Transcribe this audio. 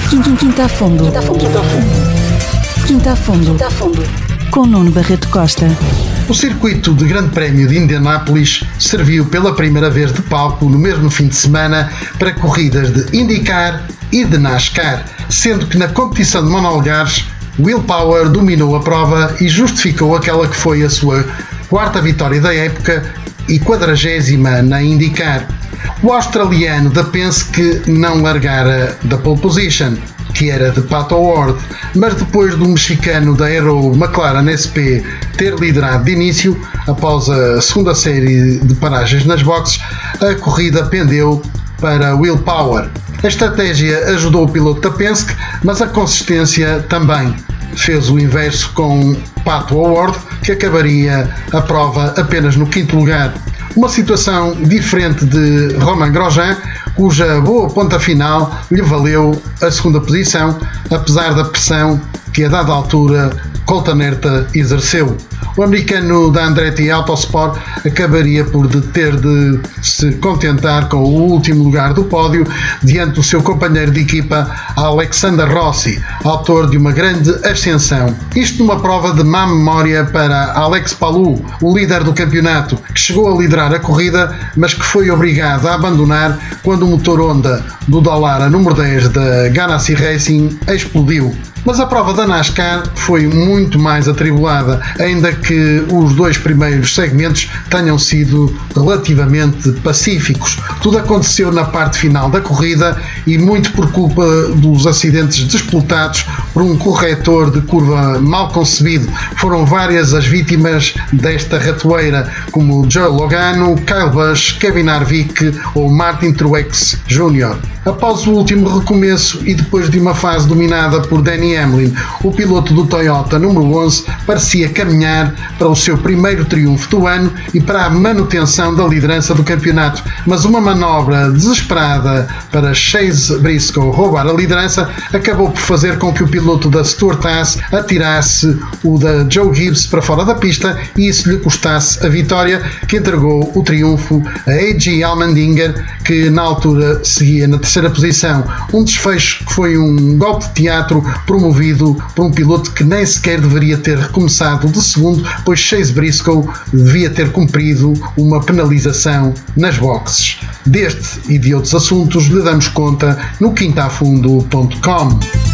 Quinta a Fundo. Quinta a Fundo. Com Nuno Barreto Costa. O circuito de Grande Prémio de Indianápolis serviu pela primeira vez de palco no mesmo fim de semana para corridas de IndyCar e de NASCAR, sendo que na competição de monolugares, Will Power dominou a prova e justificou aquela que foi a sua quarta vitória da época e 40ª na IndyCar. O australiano da Penske não largara da pole position, que era de Pato O'Ward, mas depois do mexicano da Aero McLaren SP ter liderado de início, após a segunda série de paragens nas boxes, a corrida pendeu para Will Power. A estratégia ajudou o piloto da Penske, mas a consistência também. Fez o inverso com Pato O'Ward, que acabaria a prova apenas no quinto lugar. Uma situação diferente de Romain Grosjean, cuja boa ponta final lhe valeu a segunda posição, apesar da pressão que a dada altura Colton Herta exerceu. O americano da Andretti Autosport acabaria por ter de se contentar com o último lugar do pódio diante do seu companheiro de equipa Alexander Rossi, autor de uma grande ascensão. Isto numa prova de má memória para Alex Palou, o líder do campeonato, que chegou a liderar a corrida, mas que foi obrigado a abandonar quando o motor Honda do Dallara número 10 da Ganassi Racing explodiu. Mas a prova da NASCAR foi muito mais atribulada, ainda que os dois primeiros segmentos tenham sido relativamente pacíficos. Tudo aconteceu na parte final da corrida e muito por culpa dos acidentes desplotados por um corretor de curva mal concebido. Foram várias as vítimas desta ratoeira, como Joe Logano, Kyle Busch, Kevin Harvick ou Martin Truex Jr. Após o último recomeço e depois de uma fase dominada por Denny Hamlin, o piloto do Toyota número 11 parecia caminhar para o seu primeiro triunfo do ano e para a manutenção da liderança do campeonato, mas uma manobra desesperada para Chase Briscoe roubar a liderança acabou por fazer com que o piloto da Stewart-Haas atirasse o da Joe Gibbs para fora da pista e isso lhe custasse a vitória, que entregou o triunfo a A.J. Allmendinger, que na altura seguia na terceira posição. Um desfecho que foi um golpe de teatro promovido por um piloto que nem sequer deveria ter recomeçado de segundo, pois Chase Briscoe devia ter cumprido uma penalização nas boxes. Deste e de outros assuntos lhe damos conta no quintaafundo.com.